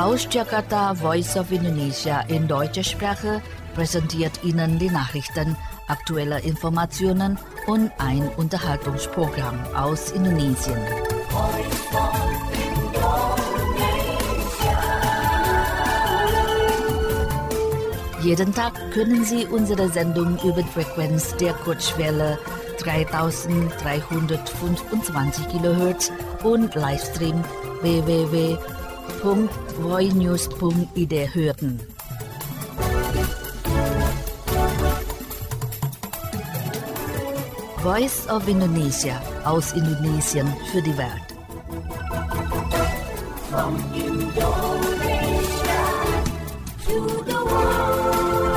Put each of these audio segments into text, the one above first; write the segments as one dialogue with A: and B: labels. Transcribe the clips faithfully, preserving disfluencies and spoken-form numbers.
A: Aus Jakarta, Voice of Indonesia in deutscher Sprache präsentiert Ihnen die Nachrichten, aktuelle Informationen und ein Unterhaltungsprogramm aus Indonesien. Jeden Tag können Sie unsere Sendung über die Frequenz der Kurzwelle dreitausenddreihundertfünfundzwanzig Kilohertz und Livestream w w w punkt voinews punkt i d hören. Voice of Indonesia aus Indonesien für die Welt. From Indonesia to the world.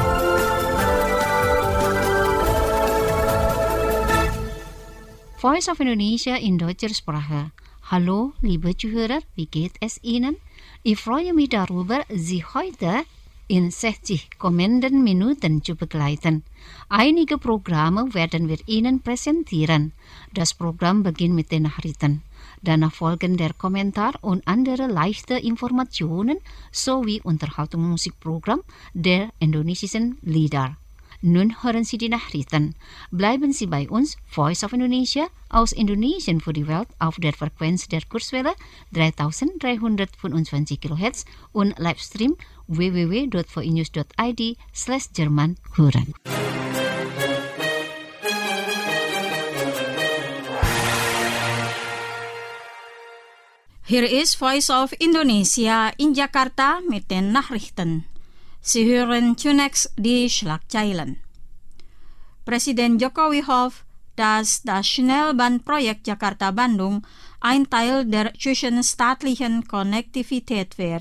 B: Voice of Indonesia in deutscher Sprache. Hallo, liebe Zuhörer, wie geht es Ihnen? Ich freue mich darüber, Sie heute in sechzig kommenden Minuten zu begleiten. Einige Programme werden wir Ihnen präsentieren. Das Programm beginnt mit den Nachrichten. Danach folgen der Kommentar und andere leichte Informationen sowie Unterhaltungsmusikprogramm der indonesischen Lieder. Nun hören Sie die Nachrichten. Bleiben Sie bei uns, Voice of Indonesia, aus Indonesien für die Welt auf der Frequenz der Kurzwelle dreitausenddreihundertfünfundzwanzig Kilohertz und Livestream w w w punkt voinews punkt i d slash Jerman hören.
C: Hier ist Voice of Indonesia in Jakarta mit den Nachrichten. Sie hören zunächst die Schlagzeilen. Präsident Jokowi hofft, dass das Schnellbahnprojekt Jakarta-Bandung ein Teil der zwischenstaatlichen Konnektivität wird.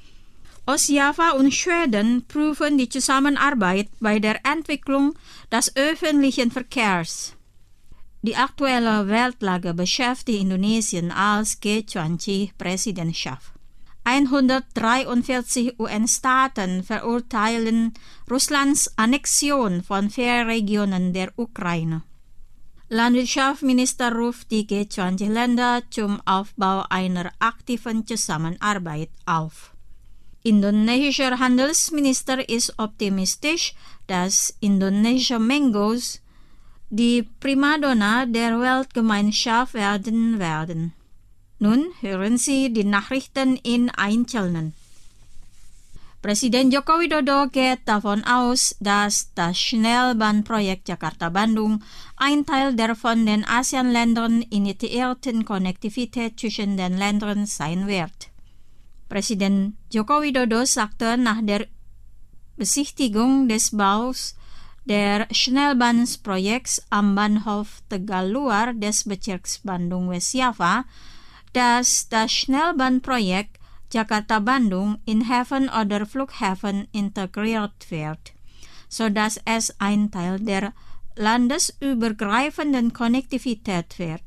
C: Ostjava und Schweden prüfen die Zusammenarbeit bei der Entwicklung des öffentlichen Verkehrs. Die aktuelle Weltlage beschäftigt Indonesien als G zwanzig-Präsidentschaft. hundertdreiundvierzig U N-Staaten verurteilen Russlands Annexion von vier Regionen der Ukraine. Landwirtschaftsminister ruft die G zwanzig-Länder zum Aufbau einer aktiven Zusammenarbeit auf. Indonesischer Handelsminister ist optimistisch, dass Indonesia Mangoes die Primadonna der Weltgemeinschaft werden werden. Nun hören Sie die Nachrichten in Einzelnen. Präsident Joko Widodo geht davon aus, dass das Schnellbahnprojekt Jakarta-Bandung ein Teil der von den ASEAN-Ländern initiierten Konnektivität zwischen den Ländern sein wird. Präsident Joko Widodo sagte nach der Besichtigung des Baus der Schnellbahnprojekts am Bahnhof Tegaluar des Bezirks Bandung-West Java, dass das Schnellbahnprojekt Jakarta-Bandung in Häfen oder Flughäfen integriert wird, sodass es ein Teil der landesübergreifenden Konnektivität wird.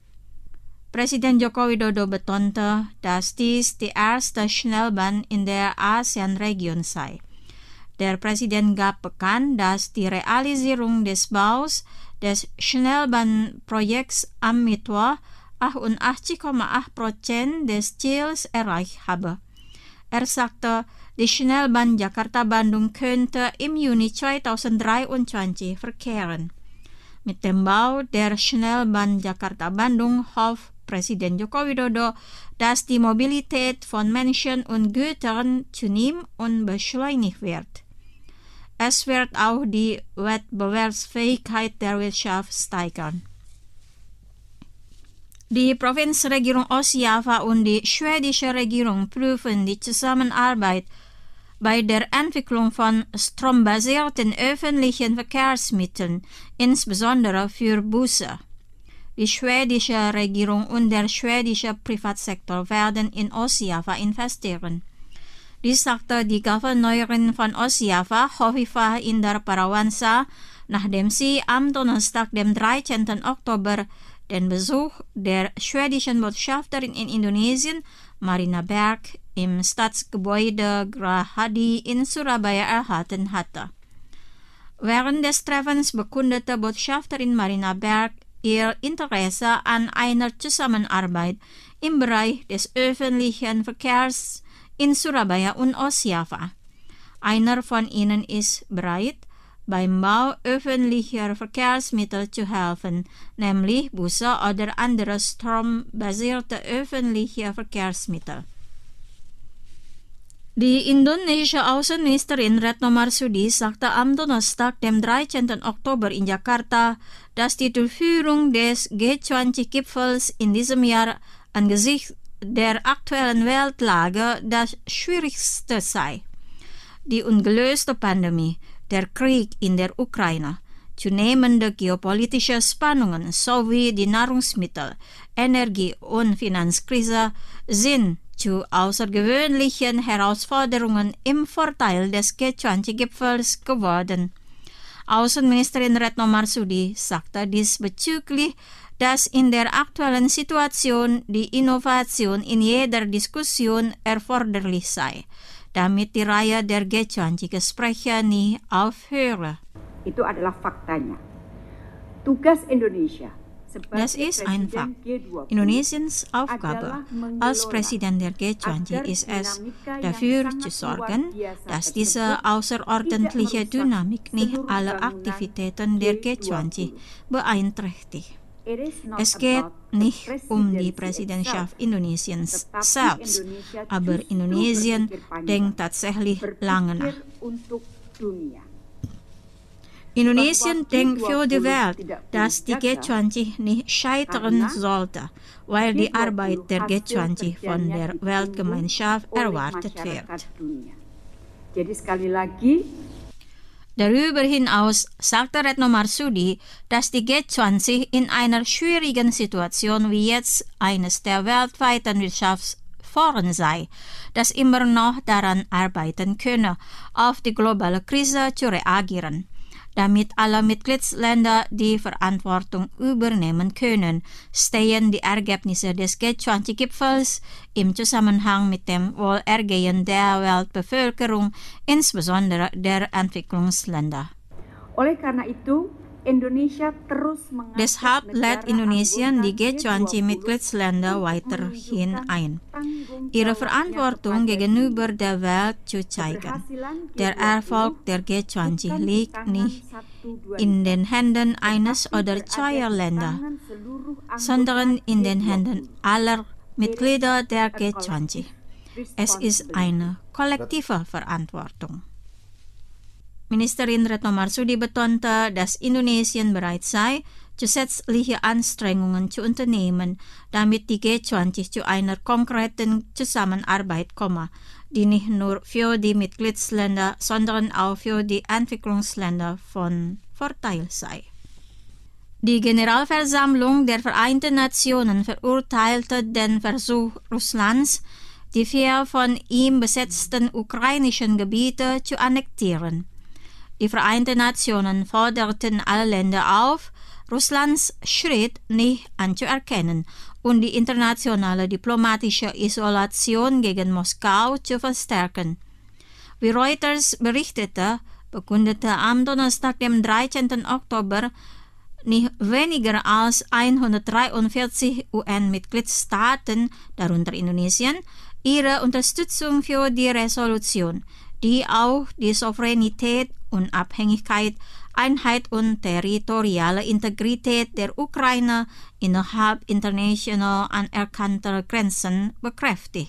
C: Präsident Joko Widodo betonte, dass dies die erste Schnellbahn in der ASEAN-Region sei. Der Präsident gab bekannt, dass die Realisierung des Baus des Schnellbahnprojekts am Mittwoch achtundachtzig Komma acht Prozent des Ziels erreicht habe. Er sagte, die Schnellbahn Jakarta-Bandung könnte im Juni zweitausenddreiundzwanzig verkehren. Mit dem Bau der Schnellbahn Jakarta-Bandung hofft Präsident Joko Widodo, dass die Mobilität von Menschen und Gütern zunimmt und beschleunigt wird. Es wird auch die Wettbewerbsfähigkeit der Wirtschaft steigern. Die Provinzregierung Ostjava und die schwedische Regierung prüfen die Zusammenarbeit bei der Entwicklung von strombasierten öffentlichen Verkehrsmitteln, insbesondere für Busse. Die schwedische Regierung und der schwedische Privatsektor werden in Ostjava investieren. Dies sagte die Gouverneurin von Ostjava, Hovifah Indar Parawansa, nachdem sie am Donnerstag, dem dreizehnten Oktober, den Besuch der schwedischen Botschafterin in Indonesien, Marina Berg, im Staatsgebäude Grahadi in Surabaya erhalten hatte. Während des Treffens bekundete Botschafterin Marina Berg ihr Interesse an einer Zusammenarbeit im Bereich des öffentlichen Verkehrs, in Surabaya und Ostjava. Einer von ihnen ist bereit, beim Bau öffentlicher Verkehrsmittel zu helfen, nämlich Busse oder andere strombasierte öffentliche Verkehrsmittel. Die indonesische Außenministerin Retno Marsudi sagte am Donnerstag, dem dreizehnten Oktober in Jakarta, dass die Durchführung des G zwanzig-Gipfels in diesem Jahr angesichts der aktuellen Weltlage das Schwierigste sei. Die ungelöste Pandemie, der Krieg in der Ukraine, zunehmende geopolitische Spannungen sowie die Nahrungsmittel-, Energie- und Finanzkrise sind zu außergewöhnlichen Herausforderungen im Vorteil des G zwanzig-Gipfels geworden. Außenministerin Retno Marsudi sagte diesbezüglich, dass in der aktuellen Situation die Innovation in jeder Diskussion erforderlich sei, damit die Reihe der G zwanzig-Gespräche nie aufhöre.
D: Itu adalah faktanya. Tugas Indonesia.
C: Das ist ein Fakt. Indonesiens Aufgabe als Präsident der G zwanzig ist es, dafür zu sorgen, dass diese außerordentliche Dynamik nicht alle Aktivitäten der G zwanzig beeinträchtigt. Es geht nicht um die Präsidentschaft Indonesiens selbst, aber Indonesien denkt tatsächlich lange nach. Indonesien denkt für die Welt, dass die G zwanzig nicht scheitern sollte, weil die Arbeit der G zwanzig von der Weltgemeinschaft erwartet wird. Darüber hinaus sagte Retno Marsudi, dass die G zwanzig in einer schwierigen Situation wie jetzt eines der weltweiten Wirtschaftsforen sei, das immer noch daran arbeiten könne, auf die globale Krise zu reagieren. Damit alle Mitgliedsländer die Verantwortung übernehmen können, stehen die Ergebnisse des G zwanzig-Gipfels im Zusammenhang mit dem Wohlergehen der Weltbevölkerung, insbesondere der Entwicklungsländer.
D: Oleh karena itu, Indonesia terus
C: Deshalb lädt Indonesien die G zwanzig-Mitgliedsländer weiterhin ein, ihre Verantwortung gegenüber der Welt zu zeigen. Der Erfolg der G zwanzig liegt nicht in den Händen eines oder zweier Länder, sondern in den Händen aller Mitglieder der G zwanzig. Es ist eine kollektive Verantwortung. Ministerin Retno Marsudi betonte, dass Indonesien bereit sei, zusätzliche Anstrengungen zu unternehmen, damit die G zwanzig zu einer konkreten Zusammenarbeit komme, die nicht nur für die Mitgliedsländer, sondern auch für die Entwicklungsländer von Vorteil sei. Die Generalversammlung der Vereinten Nationen verurteilte den Versuch Russlands, die vier von ihm besetzten ukrainischen Gebiete zu annektieren. Die Vereinten Nationen forderten alle Länder auf, Russlands Schritt nicht anzuerkennen und die internationale diplomatische Isolation gegen Moskau zu verstärken. Wie Reuters berichtete, bekundete am Donnerstag, dem dreizehnten Oktober, nicht weniger als hundertdreiundvierzig U N-Mitgliedstaaten, darunter Indonesien, ihre Unterstützung für die Resolution, die auch die Souveränität, Unabhängigkeit, Einheit und territoriale Integrität der Ukraine innerhalb international anerkannter Grenzen bekräftigt.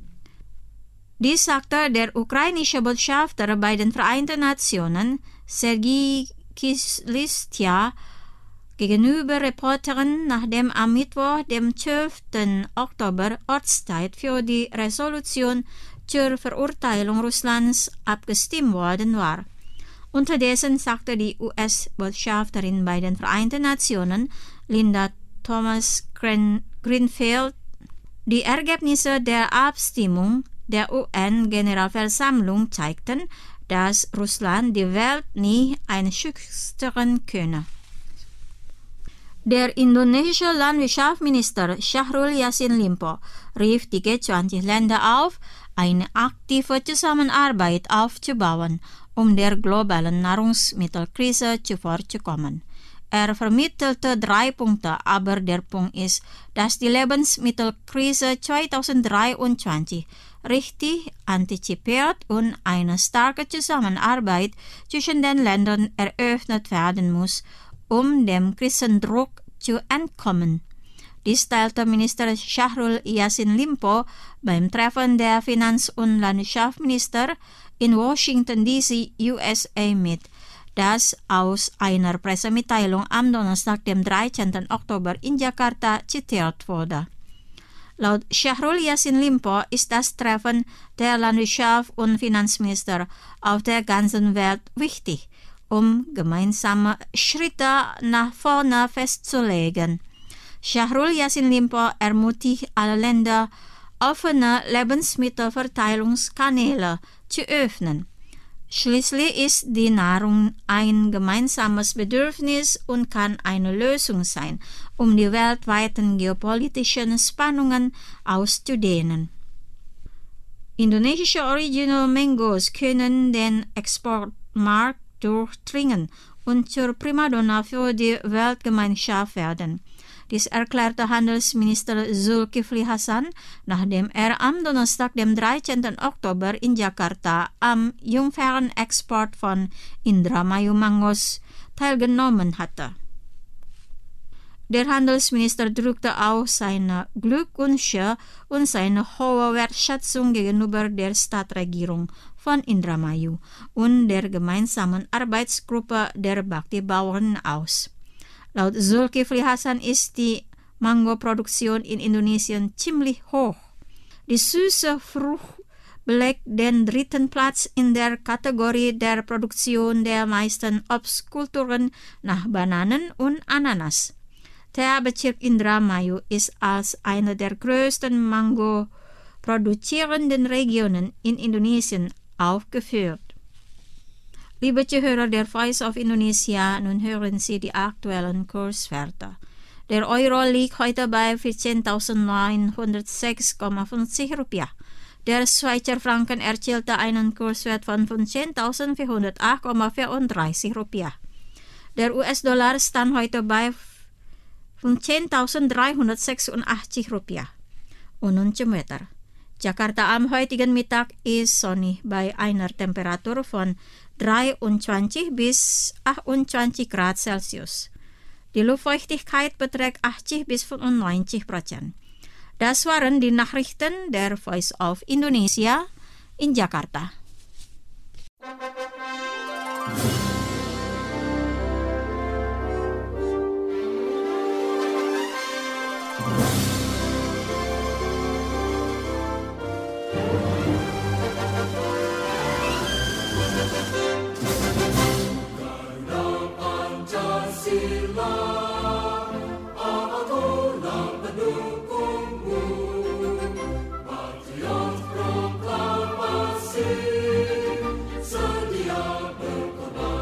C: Dies sagte der ukrainische Botschafter bei den Vereinten Nationen, Sergei Kislistya, gegenüber Reportern, nachdem am Mittwoch, dem zwölften Oktober, Ortszeit für die Resolution zur Verurteilung Russlands abgestimmt worden war. Unterdessen sagte die U S-Botschafterin bei den Vereinten Nationen, Linda Thomas-Greenfield, die Ergebnisse der Abstimmung der U N-Generalversammlung zeigten, dass Russland die Welt nie einschüchtern könne. Der indonesische Landwirtschaftsminister Syahrul Yassin Limpo rief die G zwanzig-Länder auf, eine aktive Zusammenarbeit aufzubauen, um der globalen Nahrungsmittelkrise zuvorzukommen. Er vermittelte drei Punkte, aber der Punkt ist, dass die Lebensmittelkrise zweitausenddreiundzwanzig richtig antizipiert und eine starke Zusammenarbeit zwischen den Ländern eröffnet werden muss, um dem Krisendruck zu entkommen. Dies teilte Minister Syahrul Yassin Limpo beim Treffen der Finanz- und Landwirtschaftsminister in Washington D C, U S A mit, das aus einer Pressemitteilung am Donnerstag, dem dreizehnten Oktober in Jakarta zitiert wurde. Laut Syahrul Yassin Limpo ist das Treffen der Landwirtschaft- und Finanzminister auf der ganzen Welt wichtig, um gemeinsame Schritte nach vorne festzulegen. Syahrul Yassin Limpo ermutigt alle Länder, offene Lebensmittelverteilungskanäle zu öffnen. Schließlich ist die Nahrung ein gemeinsames Bedürfnis und kann eine Lösung sein, um die weltweiten geopolitischen Spannungen auszudehnen. Indonesische Original Mangos können den Exportmarkt durchdringen und zur Primadonna für die Weltgemeinschaft werden. Dies erklärte Handelsminister Zulkifli Hasan, nachdem er am Donnerstag, dem dreizehnten Oktober in Jakarta am Jungfernexport von Indramayu Mangos teilgenommen hatte. Der Handelsminister drückte auch seine Glückwünsche und seine hohe Wertschätzung gegenüber der Stadtregierung von Indramayu und der gemeinsamen Arbeitsgruppe der Bhakti-Bauern aus. Laut Zulkifli Hasan ist die Mangoproduktion in Indonesien ziemlich hoch. Die süße Frucht belegt den dritten Platz in der Kategorie der Produktion der meisten Obstkulturen nach Bananen und Ananas. Der Bezirk Indramayu ist als eine der größten Mango-produzierenden Regionen in Indonesien aufgeführt. Liebe Zuhörer der Voice of Indonesia, nun hören Sie die aktuellen Kurswerte. Der Euro liegt heute bei vierzehntausendneunhundertsechs Komma fünfzig Rupiah. Der Schweizer Franken erzielte einen Kurswert von fünfzehntausendvierhundertacht Komma vierunddreißig Rupiah. Der U S-Dollar stand heute bei fünfzehntausenddreihundertsechsundachtzig Rupiah. Und nun zum Wetter. Jakarta am heutigen Mittag ist sonnig bei einer Temperatur von dreiundzwanzig bis achtundzwanzig Grad Celsius. Die Luftfeuchtigkeit beträgt achtzig bis fünfundneunzig Prozent. Das waren die Nachrichten der Voice of Indonesia in Jakarta.
E: Sedia berkorban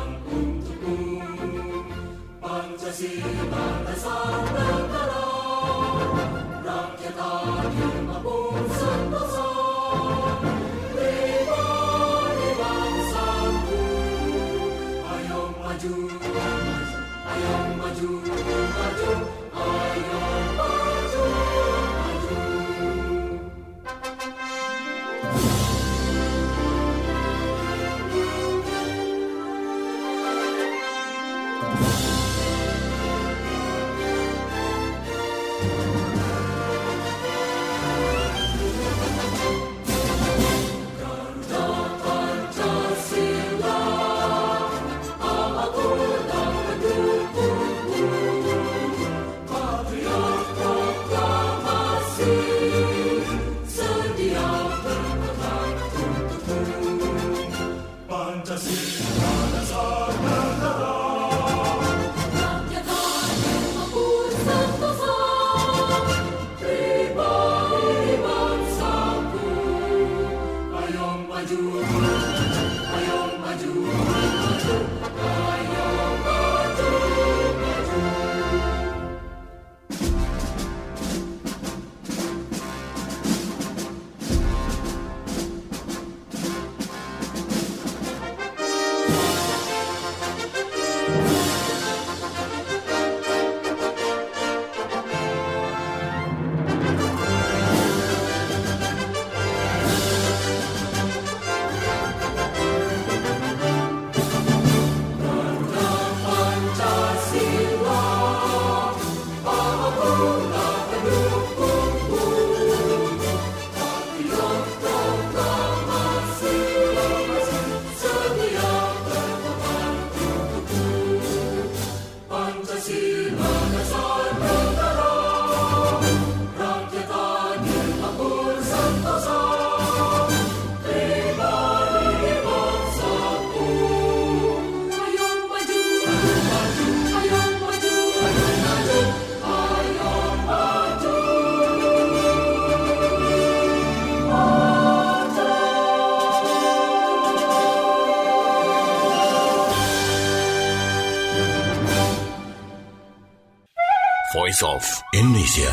E: Voice of Indonesia.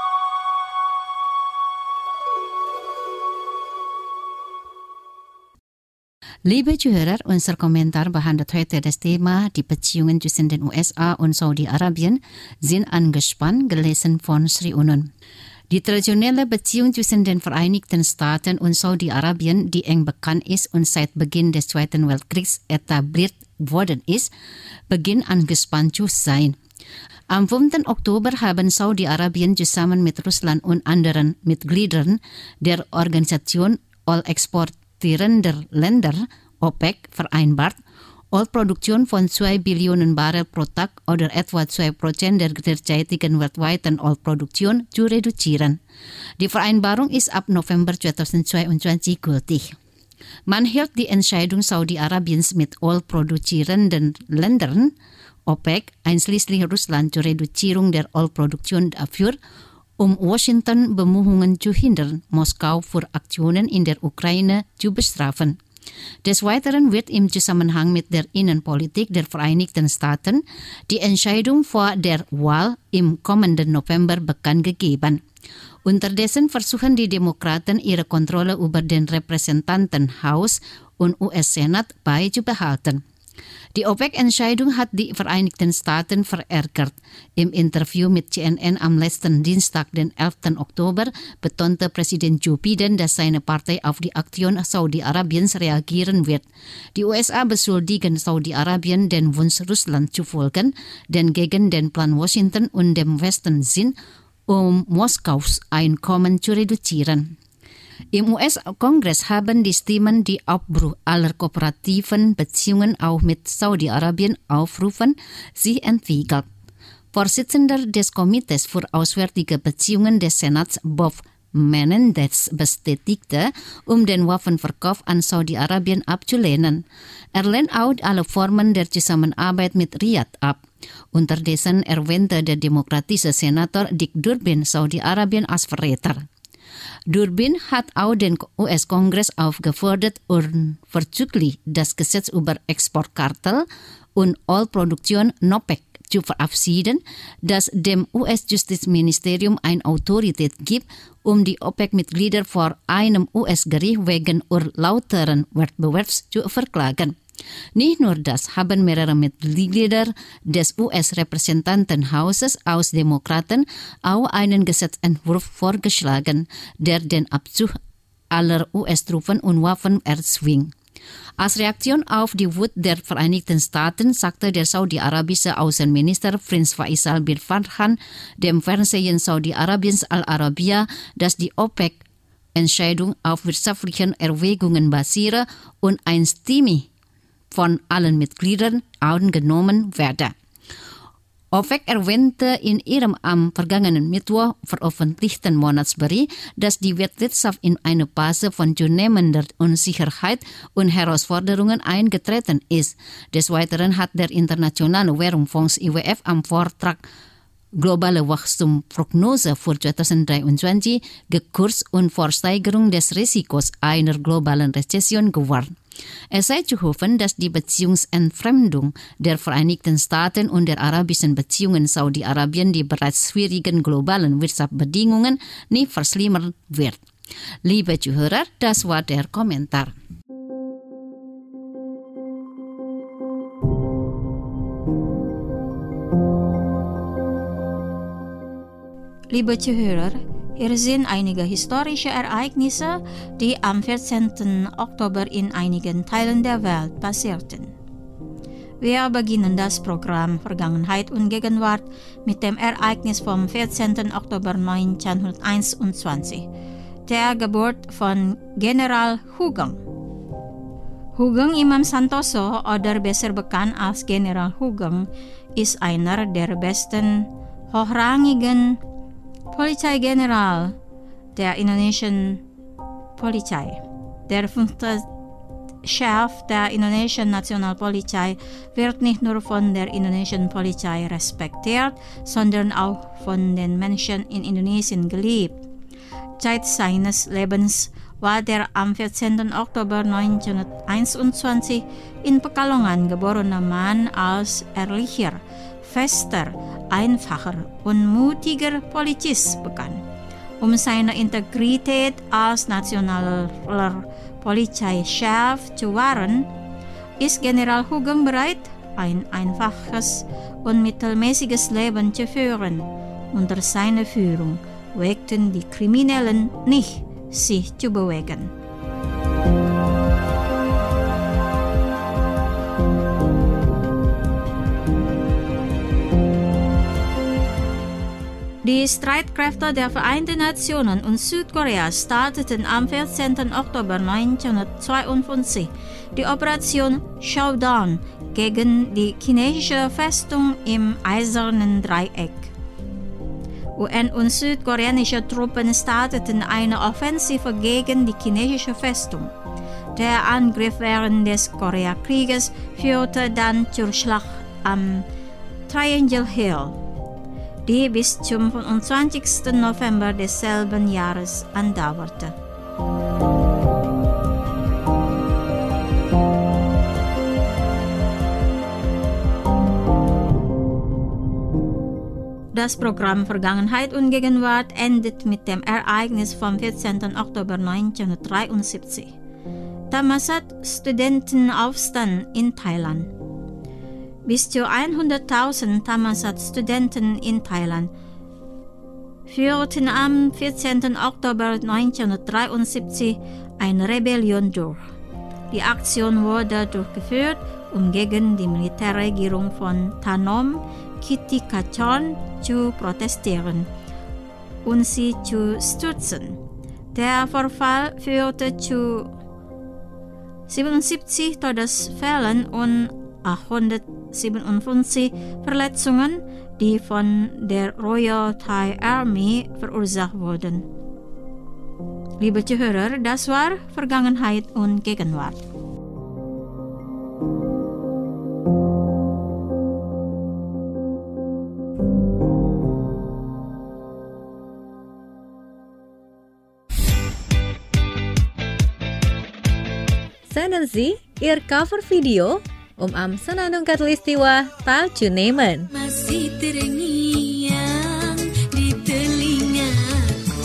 B: Liebe Zuhörer, unser Kommentar behandelt heute das Thema die Beziehungen zwischen den U S A und Saudi-Arabien sind angespannt, gelesen von Sri Unun. Die traditionelle Beziehung zwischen den Vereinigten Staaten und Saudi-Arabien, die eng bekannt ist und seit Beginn des Zweiten Weltkriegs etabliert worden ist, beginnt angespannt zu sein. Am fünften Oktober haben Saudi-Arabien zusammen mit Russland und anderen Mitgliedern der Organisation Oil exportierender Länder, OPEC, vereinbart, Ölproduktion von zwei Billionen Barrel pro Tag oder etwa zwei Prozent der derzeitigen weltweiten Ölproduktion zu reduzieren. Die Vereinbarung ist ab November zweitausendzweiundzwanzig gültig. Man hält die Entscheidung Saudi-Arabiens mit ölproduzierenden Ländern, OPEC, einschließlich Russland, zur Reduzierung der Ölproduktion dafür, um Washington Bemühungen zu hindern, Moskau für Aktionen in der Ukraine zu bestrafen. Des Weiteren wird im Zusammenhang mit der Innenpolitik der Vereinigten Staaten die Entscheidung vor der Wahl im kommenden November bekannt gegeben. Unterdessen versuchen die Demokraten ihre Kontrolle über den Repräsentantenhaus und U S-Senat beizubehalten. Die OPEC-Entscheidung hat die Vereinigten Staaten verärgert. Im Interview mit C N N am letzten Dienstag, den elften Oktober, betonte Präsident Joe Biden, dass seine Partei auf die Aktion Saudi-Arabiens reagieren wird. Die U S A beschuldigen Saudi-Arabien, den Wunsch Russland zu folgen, denn gegen den Plan Washington und dem Westen sind, um Moskaus Einkommen zu reduzieren. Im U S-Kongress haben die Stimmen die Abbruch aller kooperativen Beziehungen auch mit Saudi-Arabien aufrufen, sich entwickelt. Vorsitzender des Komitees für Auswärtige Beziehungen des Senats, Bob Menendez, bestätigte, um den Waffenverkauf an Saudi-Arabien abzulehnen. Er lehnt auch alle Formen der Zusammenarbeit mit Riyadh ab. Unterdessen erwähnte der demokratische Senator Dick Durbin Saudi-Arabien als Verräter. Durbin hat auch den U S-Kongress aufgefordert, unverzüglich das Gesetz über Exportkartell und Ölproduktion NOPEC zu verabschieden, das dem U S-Justizministerium eine Autorität gibt, um die OPEC-Mitglieder vor einem U S-Gericht wegen unlauteren Wettbewerbs zu verklagen. Nicht nur das, haben mehrere Mitglieder des U S-Repräsentantenhauses aus Demokraten auch einen Gesetzentwurf vorgeschlagen, der den Abzug aller U S-Truppen und Waffen erzwingt. Als Reaktion auf die Wut der Vereinigten Staaten sagte der saudi-arabische Außenminister Prinz Faisal bin Farhan dem Fernsehen Saudi-Arabiens Al-Arabiya, dass die OPEC-Entscheidung auf wirtschaftlichen Erwägungen basiere und einstimmig von allen Mitgliedern angenommen werde. OPEC erwähnte in ihrem am vergangenen Mittwoch veröffentlichten Monatsbericht, dass die Weltwirtschaft in eine Phase von zunehmender Unsicherheit und Herausforderungen eingetreten ist. Des Weiteren hat der Internationale Währungsfonds I W F am Vortrag Globale Wachstumsprognose für zweitausenddreiundzwanzig gekürzt und vor Steigerung des Risikos einer globalen Rezession gewarnt. Es sei zu hoffen, dass die Beziehungsentfremdung der Vereinigten Staaten und der arabischen Beziehungen Saudi-Arabien die bereits schwierigen globalen Wirtschaftsbedingungen nicht verschlimmern wird. Liebe Zuhörer, das war der Kommentar.
C: Liebe Zuhörer, hier sind einige historische Ereignisse, die am vierzehnten Oktober in einigen Teilen der Welt passierten. Wir beginnen das Programm Vergangenheit und Gegenwart mit dem Ereignis vom vierzehnten Oktober neunzehnhunderteinundzwanzig, der Geburt von General Hugeng. Hugeng Imam Santoso, oder besser bekannt als General Hugeng, ist einer der besten hochrangigen Polizeigeneral der indonesischen Polizei. Der fünfte Chef der indonesischen Nationalpolizei wird nicht nur von der indonesischen Polizei respektiert, sondern auch von den Menschen in Indonesien geliebt. Zeit seines Lebens war der am vierzehnten Oktober neunzehnhunderteinundzwanzig in Pekalongan geborene Mann als ehrlicher, fester, einfacher und mutiger Polizist bekannt. Um seine Integrität als nationaler Polizeichef zu wahren, ist General Hugem bereit, ein einfaches und mittelmäßiges Leben zu führen. Unter seiner Führung wagten die Kriminellen nicht, sich zu bewegen. Die Streitkräfte der Vereinten Nationen und Südkorea starteten am vierzehnten Oktober neunzehnhundertzweiundfünfzig die Operation Showdown gegen die chinesische Festung im Eisernen Dreieck. U N und südkoreanische Truppen starteten eine Offensive gegen die chinesische Festung. Der Angriff während des Koreakrieges führte dann zur Schlacht am Triangle Hill, die bis zum fünfundzwanzigsten November desselben Jahres andauerte. Das Programm Vergangenheit und Gegenwart endet mit dem Ereignis vom vierzehnten Oktober neunzehnhundertdreiundsiebzig. Thammasat-Studentenaufstand in Thailand. Bis zu hunderttausend Thammasat-Studenten in Thailand führten am vierzehnten Oktober neunzehnhundertdreiundsiebzig eine Rebellion durch. Die Aktion wurde durchgeführt, um gegen die Militärregierung von Thanom Kittikachorn zu protestieren und sie zu stürzen. Der Vorfall führte zu siebenundsiebzig Todesfällen und achthundertsiebenundfünfzig Verletzungen, die von der Royal Thai Army verursacht wurden. Liebe Zuhörer, das war Vergangenheit und Gegenwart.
E: Senden Sie Ihr cover video Um Am Senandung Katulistiwa Talcunemen.
F: Masih terngiang di telingaku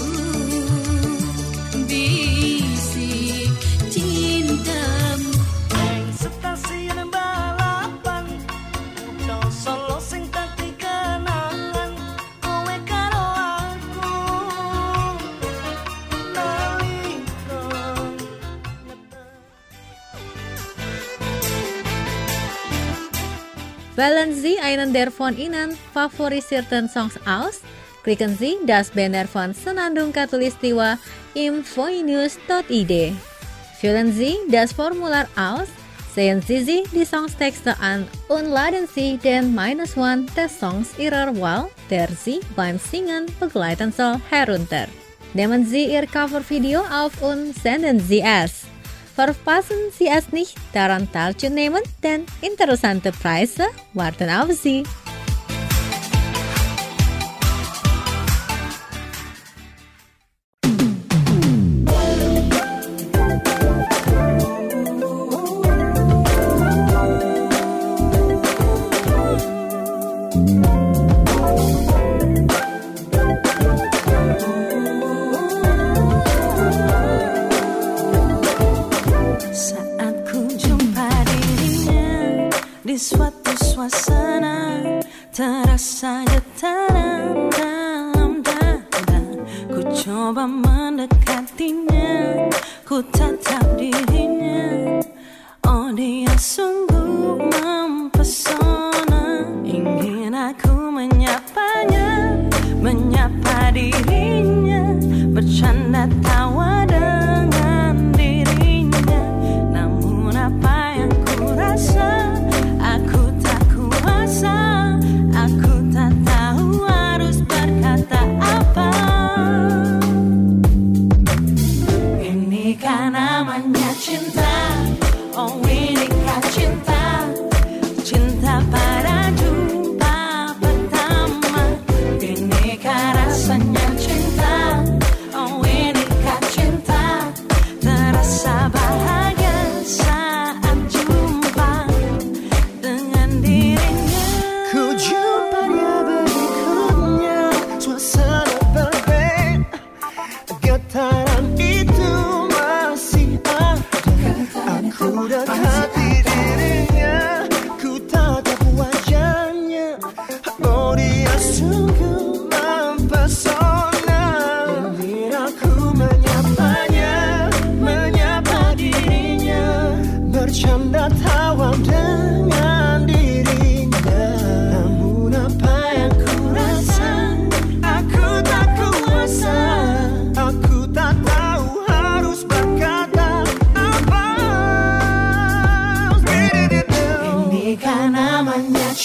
F: bisik cintamu. Stasiun balapan udah solo sing tadi kenangan kowe karo aku nalika.
E: Wählen Sie einen der von Ihnen favorisierten Songs aus. Klicken Sie das Banner von Senandung Katulistiwa im voinews dot i d. Füllen Sie das Formular aus, sehen Sie sich die Songstexte an und laden Sie den Minus One des Songs Ihrer Wahl, der Sie beim Singen begleiten soll, herunter. Nehmen Sie Ihr Covervideo auf und senden Sie es. Verpassen Sie es nicht, daran teilzunehmen, denn interessante Preise warten auf Sie.
F: Di suatu suasana terasa getaran dalam dada. Ku coba mendekatinya, ku tatap dirinya. Oh, dia sungguh mempesona. Ingin aku menyapanya, menyapa dirinya, bercanda tawa dengan dirinya. Namun apa yang ku rasa, aku tak kuasa, aku tak tahu harus berkata apa. Ini kan namanya cinta, oh ini kan cinta, cinta pada jumpa pertama. Ini kan rasanya cinta, oh ini kan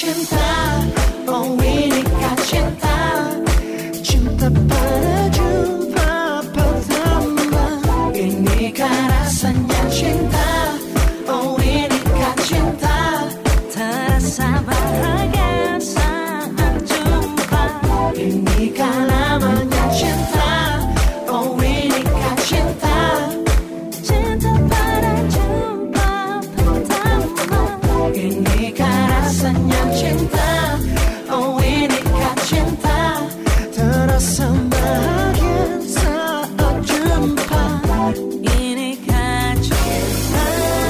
F: cinta, oh inikah cinta, cinta pada jumpa pertama. Inikah rasanya cinta, oh inikah cinta, terasa bahagia saat jumpa. Inikah namanya cinta, oh inikah cinta, cinta pada jumpa pertama. Inikah rasanya cinta, oh inikah cinta, terasa bahagia saat jumpa. Inikah cinta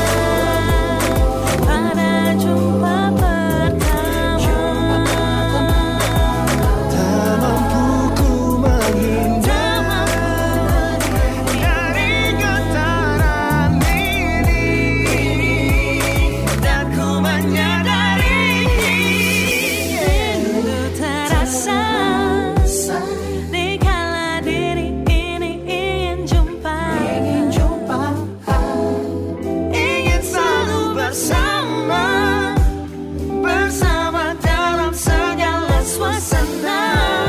F: pada jumpa pertama. Tak mampu ku menghindar dari getaran ini, dan ku menyadari rindu terasa dikala diri ini ingin jumpa, ingin jumpa, ingin selalu bersama, bersama dalam segala suasana.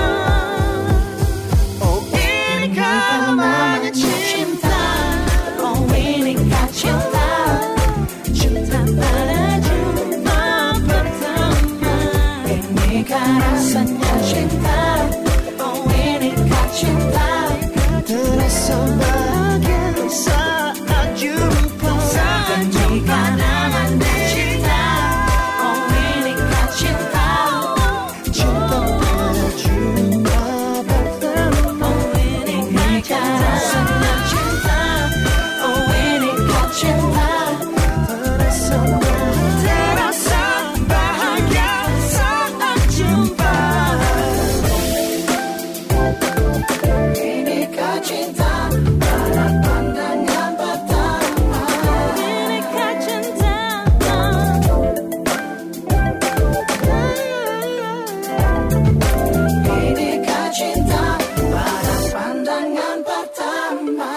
F: Oh inikah namanya cinta, oh inikah cinta, cinta pada jumpa pertama. Inikah rasanya cinta, oh inikah cinta, terasa bahagia saat jumpa. Inikah namanya cinta, oh inikah cinta, cinta pada jumpa pertama. Oh inikah rasanya cinta, oh inikah cinta, terasa bahagia, terasa bahagia saat jumpa. Inikah cinta pada pandangan pertama. Inikah cinta, inikah cinta pada pandangan pertama.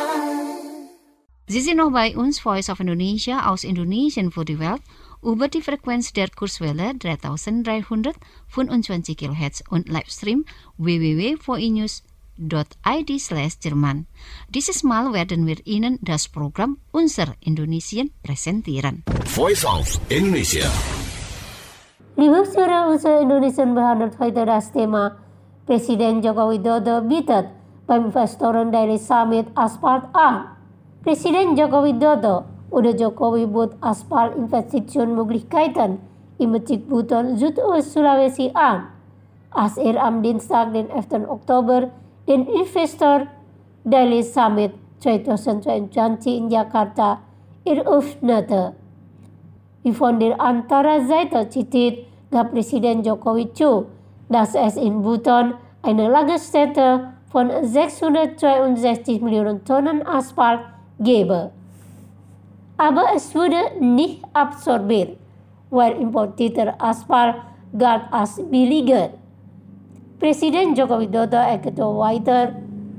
B: Sie sind noch bei uns, Voice of Indonesia aus Indonesien für die Welt, über die Frequenz der Kurzwelle dreitausenddreihundertfünfundzwanzig Kilohertz und Livestream w w w punkt voinews punkt i d slash Jerman. Dieses Mal werden wir Ihnen das Programm Unser Indonesien präsentieren.
G: Voice of Indonesia.
H: Liebe Hörer, unser Indonesien behandelt heute das Thema Presiden Joko Widodo bietet beim Investoren Daily Summit Aspal an. Presiden Joko Widodo oder Jokowi bot Aspal-Investitionmöglichkeiten im Bezirk Buton, Südost Sulawesi an, als er am Dienstag, den elften Oktober, den Investor Daily Summit zweitausendzweiundzwanzig in Jakarta eröffnete. Wie von der Antara-Seite zitiert, gab Presiden Jokowi zu, dass es in Buton eine Lagerstätte von sechshundertzweiundsechzig Millionen Tonnen Asphalt gebe. Aber es wurde nicht absorbiert, weil importierter Asphalt galt als billiger. Presiden Joko Widodo erklärte weiter,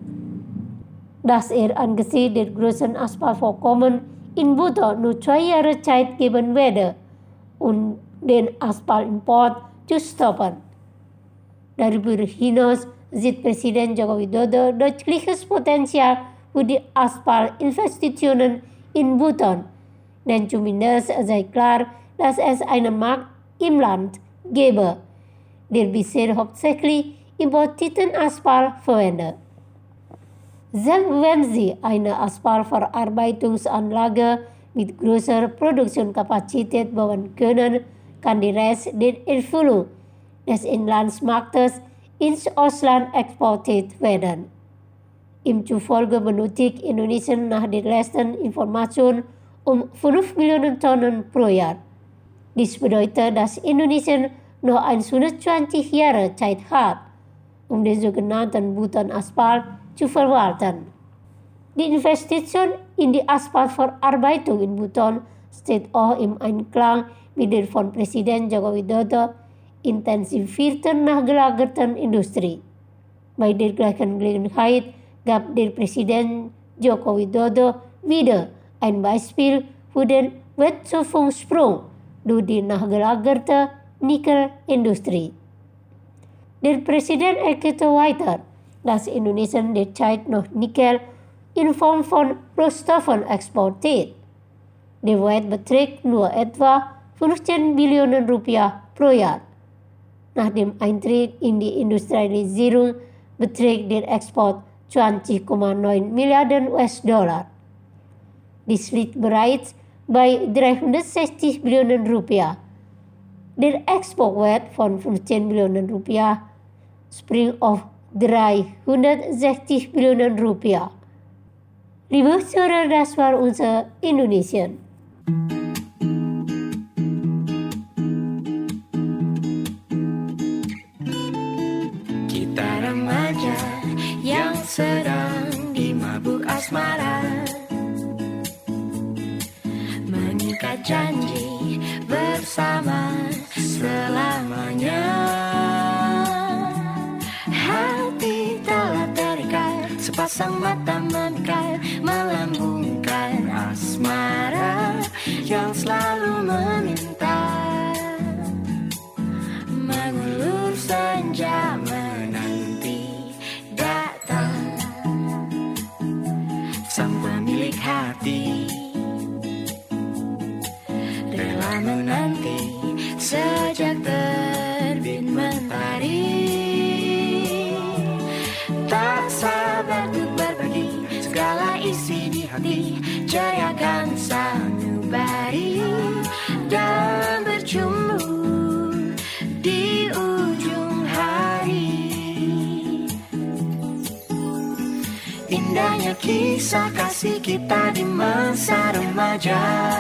H: dass er angesichts der großen Asphaltvorkommen in Buton nur zwei Jahre Zeit geben werde, um den Asphaltimport zu stoppen. Darüber hinaus sieht Presiden Joko Widodo deutliches Potenzial für die Asphaltinvestitionen in Buton, denn zumindest sei klar, dass es einen Markt im Land gebe, der bisher hauptsächlich importierten Asphalt verwendet. Selbst wenn sie eine Asphaltverarbeitungsanlage mit größerer Produktionskapazität bauen können, kann die Rest der Erfüllung des Inlandsmarktes ins Ausland exportiert werden. Ihm zufolge benötigt Indonesien nach der letzten Information um fünf Millionen Tonnen pro Jahr. Dies bedeutet, dass Indonesien noch hundertzwanzig Jahre Zeit hat, um den sogenannten Buton-Asphalt zu verwalten. Die Investition in die Asphaltverarbeitung in Buton steht auch im Einklang mit der von Presiden Joko Widodo intensivierten nachgelagerten Industrie. Bei der gleichen Gelegenheit gab der Presiden Joko Widodo wieder ein Beispiel für den Wertschöpfungssprung durch die nachgelagerte nickel industrie. Der Präsident erklärte weiter, dass Indonesien derzeit noch Nickel in Form von Rohstoffen exportiert. Der Wert beträgt nur etwa fünfzehn Billionen Rupiah pro Jahr. Nach dem Eintritt in die Industrialisierung beträgt der Export zwanzig Komma neun Milliarden U S-Dollar. Dies liegt bereits bei dreihundertsechzig Billionen Rupiah. Der Exportwert von fünfzehn Billionen Rupiah springt auf dreihundertsechzig Billionen Rupiah. Liebe Zuhörer, das war unser Indonesien.
F: Kita remaja yang sedang dimabuk asmara, mengikat janji bersama selamanya. Hati telah terikat, sepasang mata memikat, melambungkan asmara yang selalu meminta. Mengulur senja menanti datang sang pemilik hati, rela menanti sejak terbit mentari. Tak sabar untuk berbagi segala isi di hati, jayakan sanubari dan berjumpa di ujung hari. Indahnya kisah kasih kita di masa remaja,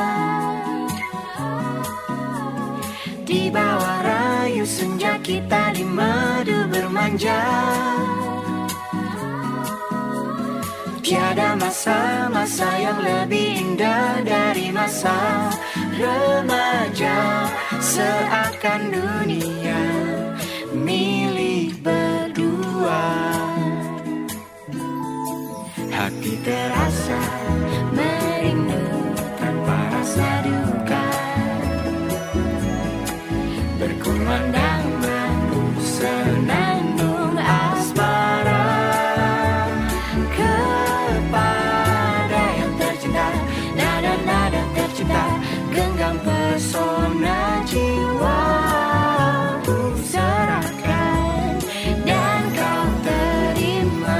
F: di bawah rayu senja kita di madu bermanja. Tiada masa-masa yang lebih indah dari masa remaja, seakan dunia milik berdua. Hati terasa merindu tanpa rasa duka, berkumandang madu senandung asmara kepada yang tercinta. Nada-nada tercipta genggam pesona jiwa, ku serahkan dan kau terima.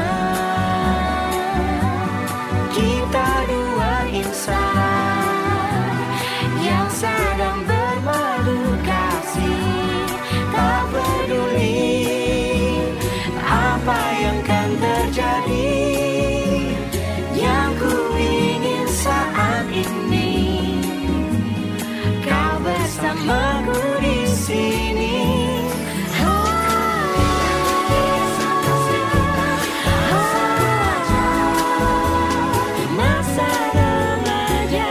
F: Kita dua insan yang sedang bermadu kasih, tak peduli apa yang akan terjadi. Yang ku ingin saat ini kau bersamaku di sini. Masa remaja,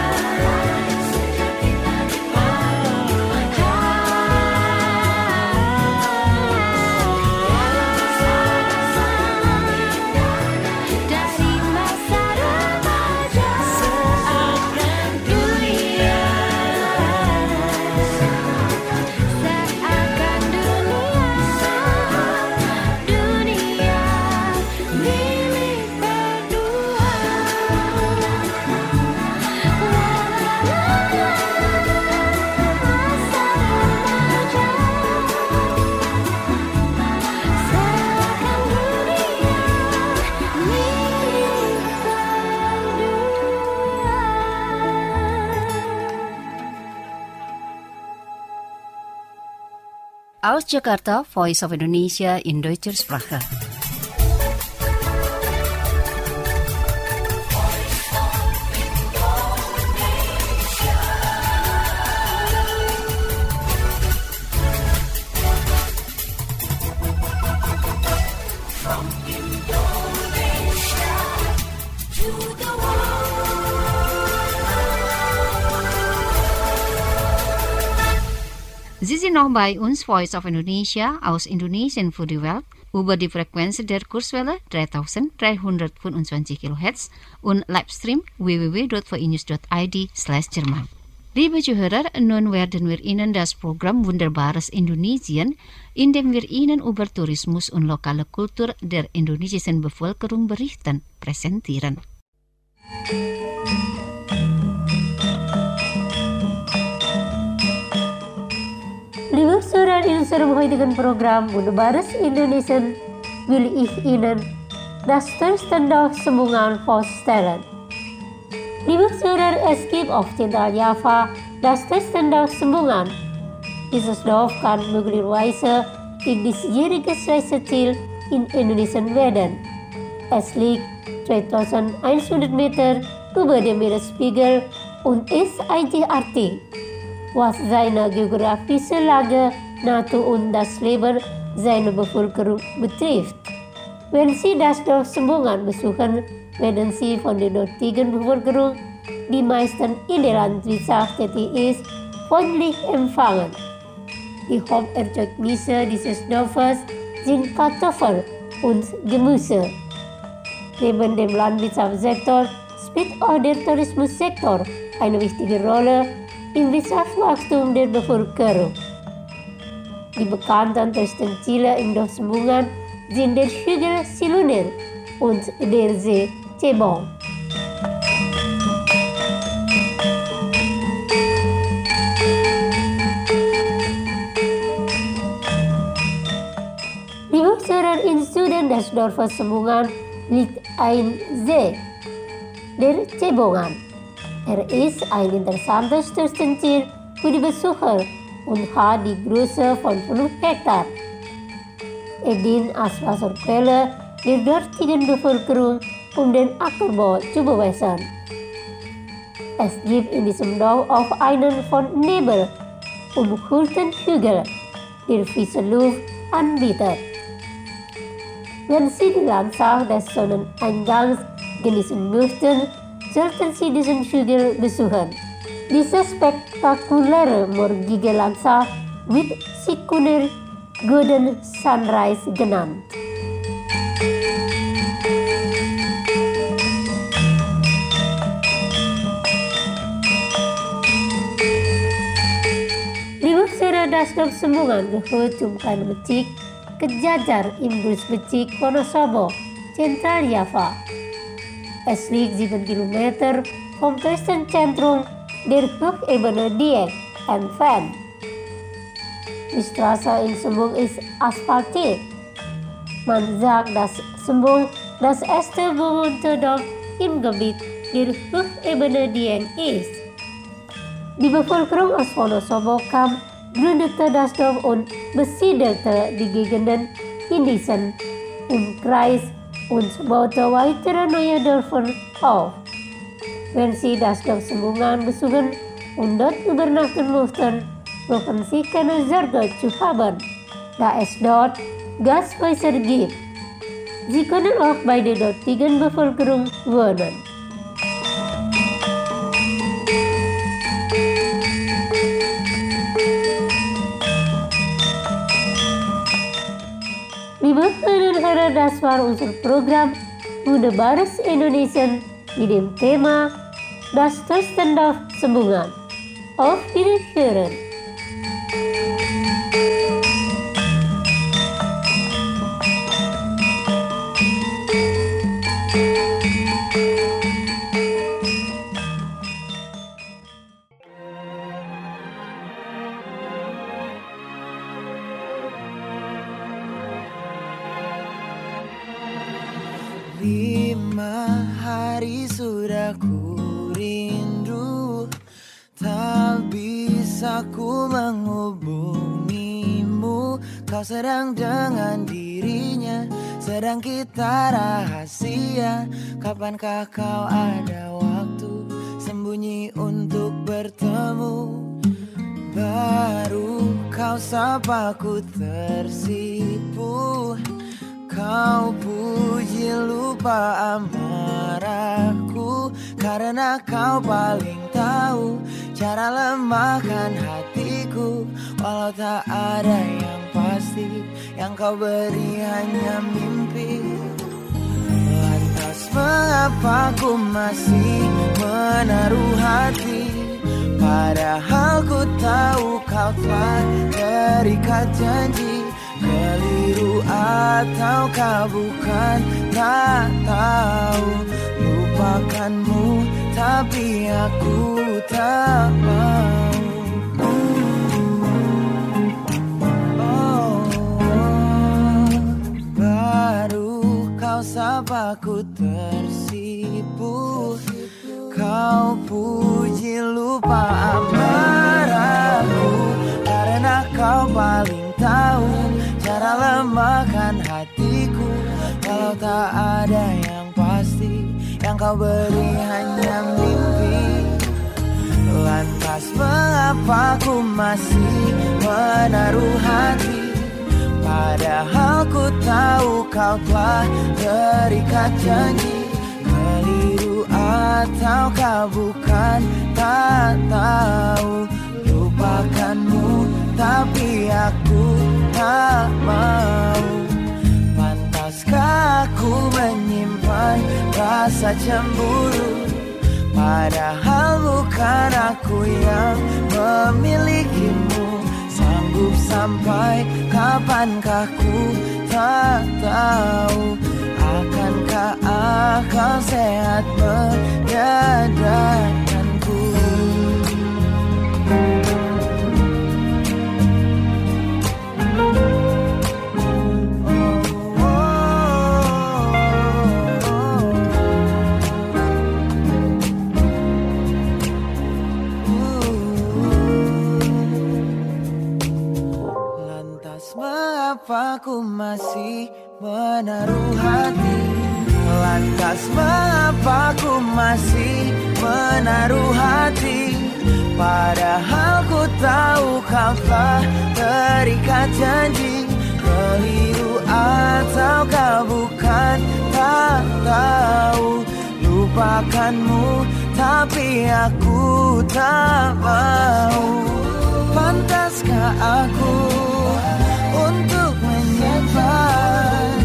F: dari masa remaja seakan dunia, seakan dunia, dunia milik berdua. Masa remaja, seakan dunia milik berdua.
B: Aus Jakarta, Voice of Indonesia in Deutscher Sprache. Sie sind noch bei uns, Voice of Indonesia, aus Indonesien für die Welt, über die Frequenz der Kurzwelle dreitausenddreihundertfünfundzwanzig Kilohertz und Livestream w w w dot voinews dot i d slash Jerman. Liebe Zuhörer, nun werden wir Ihnen das Programm Wunderbares Indonesien, in dem wir Ihnen über Tourismus und lokale Kultur der indonesischen Bevölkerung berichten, präsentieren.
H: Liebe Zuhörer, in unserem heutigen Programm Wunderbares Indonesien will ich Ihnen das Touristendag Sembungan vorstellen. Liebe Zuhörer, es gibt auf Zentral Java das Touristendag Sembungan. Dieses Dorf kann möglicherweise die diesjährige Reiseziel in Indonesien werden. Es liegt zweitausendeinhundert Meter über dem Meeresspiegel und ist einzigartig, was seine geografische Lage, Natur und das Leben seiner Bevölkerung betrifft. Wenn Sie das Dorf Sembungan besuchen, werden Sie von der dortigen Bevölkerung, die meisten in der Landwirtschaft tätig ist, freundlich empfangen. Die Haupterzeugnisse dieses Dorfes sind Kartoffel und Gemüse. Neben dem Landwirtschaftssektor spielt auch der Tourismussektor eine wichtige Rolle im Wirtschaftswachstum der Bevölkerung. Die bekannten Touristenziele im Dorf Sembungan sind der Hügel Silunel und der See Cebong. Liebe Zuhörer, im Süden des Dorfes Sembungan liegt ein See, der Cebongan. Er ist ein interessantes Touristenziel für die Besucher und hat die Größe von fünf Hektar. Er dient als Wasserquelle der dortigen Bevölkerung, um den Ackerbau zu bewässern. Es gibt in diesem Dorf auch einen von Nebel umhüllten Hügel, der frische Luft anbietet. Wenn Sie die Landschaft des Sonneneingangs genießen möchten, sollten Sie diesen Hügel besuchen. Diese spektakuläre morgige Landschaft wird Sikuner Golden Sunrise genannt. Liebe Zuhörer, das Dorf Sembungan gehört zum kleinen Bezirk Kejajar im Großbezirk Wonosobo, Zentral Java. Es liegt sieben Kilometer vom Touristenzentrum der Hochebene Dieng entfernt. Die Straße in Sembung ist asphaltiert. Man sagt, dass Sembung das erste bewohnte Dorf im Gebiet der Hochebene Dieng ist. Die Bevölkerung aus Wonosobo kam, gründete das Dorf und besiedelte die Gegenden in diesem Umkreis und baute weitere neue Dörfer auf. Wenn Sie das Dorf Sembungan besuchen und dort übernachten möchten, brauchen Sie keine Sorge zu haben, da es dort Gaswasser gibt. Sie können auch bei der dortigen Bevölkerung wohnen. Liebe Hörerinnen und Hörer, das war unser Programm Wunderbares Indonesien mit dem Thema das Touristendag Sembungan. Auf Wiederhören!
I: Lima hari sudah ku rindu, tak bisa ku menghubungimu. Kau sedang dengan dirinya, sedang kita rahasia. Kapankah kau ada waktu sembunyi untuk bertemu? Baru kau sapa ku tersipu. Kau puji lupa amarahku, karena kau paling tahu cara lemahkan hatiku. Walau tak ada yang pasti, yang kau beri hanya mimpi. Lantas mengapa ku masih menaruh hati Padahal ku tahu kau telah terikat janji. Keliru ataukah bukan, tak tahu. Lupakanmu tapi aku tak mau. Oh, baru kau sapa ku tersipu. Kau puji lupa amarahku, karena kau paling tahu cara lemahkan hatiku. Kalau tak ada yang pasti, yang kau beri hanya mimpi. Lantas mengapa ku masih menaruh hati, padahal ku tahu kau telah terikat janji. Keliru ataukah bukan, tak tahu. Lupakanmu tapi aku tak mau. Pantaskah aku menyimpan rasa cemburu, padahal bukan aku yang memilikimu. Sanggup sampai kapankah ku tak tahu. Akankah akal sehat menyadarkanku? Lantas mengapa ku masih menaruh hati? Lantas mengapa ku masih menaruh hati? Padahal ku tahu kau telah terikat janji. Keliru ataukah bukan, tak tahu. Lupakanmu tapi aku tak mau. Pantaskah aku untuk menyimpan,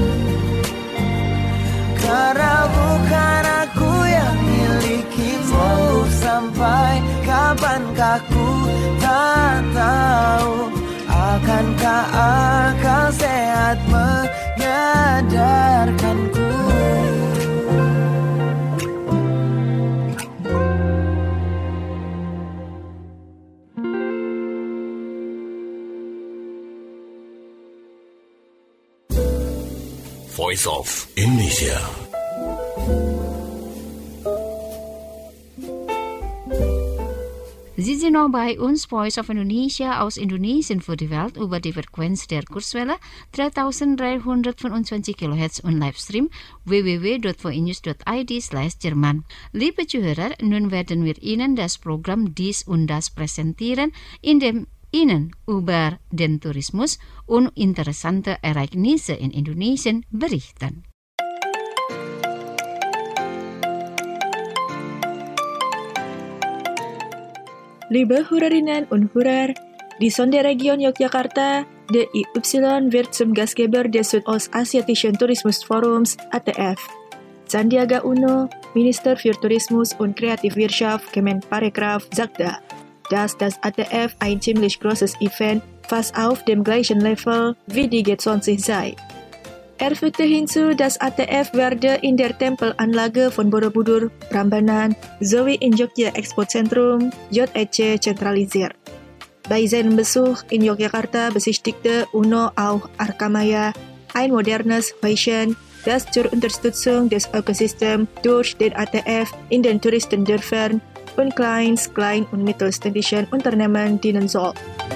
I: karena bukan aku yang milikimu. Sampai kapankah ku tak tahu. Akankah akal sehat menyadarkanku?
G: Voice of Indonesia.
B: Sie sind noch bei uns, Voice of Indonesia aus Indonesien für die Welt über die Frequenz der Kurzwelle dreitausenddreihundertfünfundzwanzig Kilohertz und Livestream w w w punkt v news punkt i d slash Jerman. Liebe Zuhörer, nun werden wir Ihnen das Programm Dies und Das präsentieren, in dem Ihnen über den Tourismus und interessante Ereignisse in Indonesien berichten.
J: Liebe Hörerinnen und Hörer, die Sonderregion Yogyakarta, D I Y, wird zum Gastgeber des Südostasiatischen Tourismusforums A T F. Sandiaga Uno, Minister für Tourismus und Kreativwirtschaft Kemenparekraf, sagte, dass das A T F ein ziemlich großes Event fast auf dem gleichen Level wie die G zwanzig sei. Er fügte hinzu, das A T F werde in der Tempelanlage von Borobudur, Prambanan sowie in Jogja Expo Zentrum J E C zentralisiert. Bei seinem Besuch in Yogyakarta besichtigte Uno auch Arkamaya, ein modernes Häuschen, das zur Unterstützung des Ökosystems durch den A T F in den Touristendörfern und Kleins-, Klein- und mittelständischen Unternehmen dienen soll.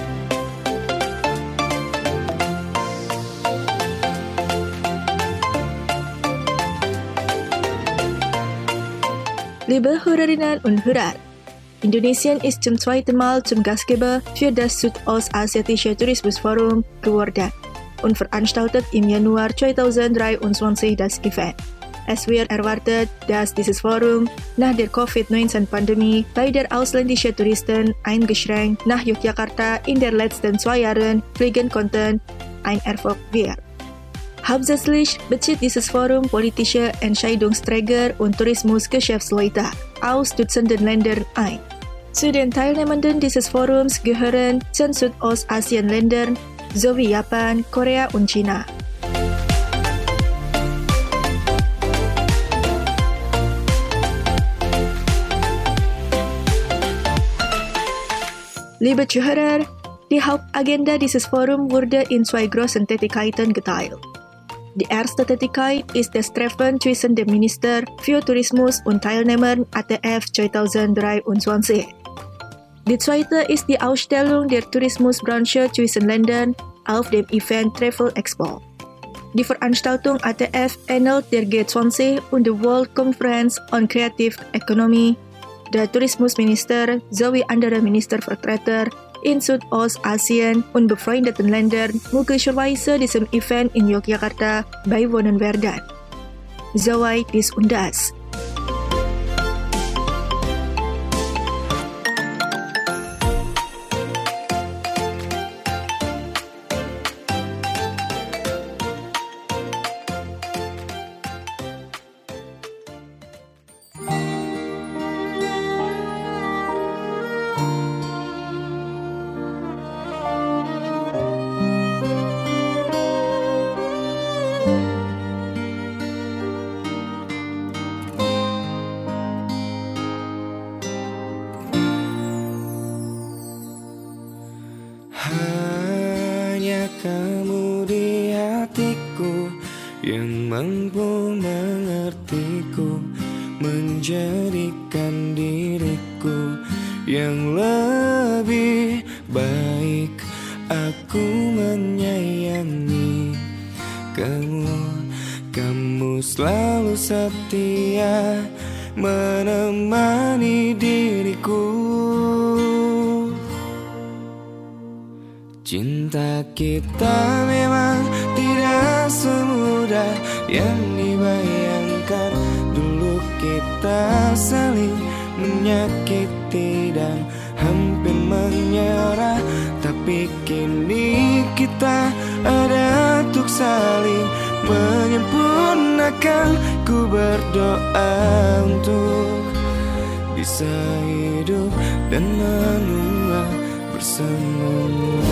J: Liebe Hörerinnen und Hörer, Indonesien ist zum zweiten Mal zum Gastgeber für das Südostasiatische Tourismusforum geworden und veranstaltet im Januar zweitausenddreiundzwanzig das Event. Es wird erwartet, dass dieses Forum nach der Covid neunzehn Pandemie bei der ausländischen Touristen eingeschränkt nach Yogyakarta in den letzten zwei Jahren fliegen konnten, ein Erfolg wird. Hauptsächlich bezieht dieses Forum politische Entscheidungsträger und Tourismusgeschäftsleute aus Dutzenden Ländern ein. Zu den Teilnehmenden dieses Forums gehören zehn Südostasien-Länder sowie Japan, Korea und China. Liebe Zuhörer, die Hauptagenda dieses Forums wurde in zwei großen Tätigkeiten geteilt. Die erste Tätigkeit ist das Treffen zwischen dem Minister für Tourismus und Teilnehmern A T F zwanzig dreiundzwanzig. Die zweite ist die Ausstellung der Tourismusbranche zwischen Ländern auf dem Event Travel Expo. Die Veranstaltung A T F ähnelt der G zwanzig und der World Conference on Creative Economy. Der Tourismusminister sowie andere Ministervertreter in Südostasien und befreundeten Ländern möglicherweise diesem Event in Yogyakarta beiwohnen werden. Soweit dies und das.
I: Hanya kamu di hatiku yang mampu mengertiku, menjadikan diriku yang lebih baik. Aku menyayangi kamu, kamu selalu setia menemani diriku. Cinta kita memang tidak semudah yang dibayangkan. Dulu kita saling menyakiti dan hampir menyerah, tapi kini kita ada untuk saling menyempurnakan. Ku berdoa untuk bisa hidup dan menua bersamamu.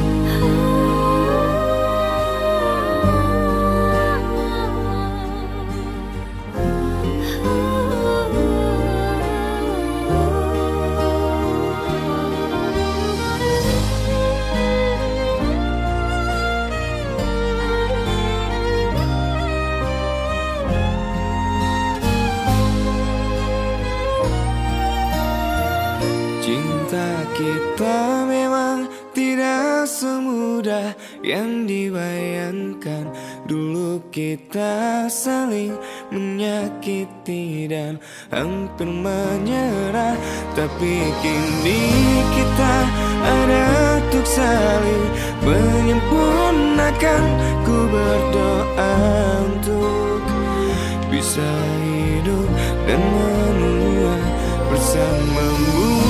I: Cinta kita memang tidak semudah yang dibayangkan. Dulu kita saling menyakiti dan hampir menyerah, tapi kini kita ada untuk saling menyempurnakan. Ku berdoa untuk bisa hidup dan menua bersamamu.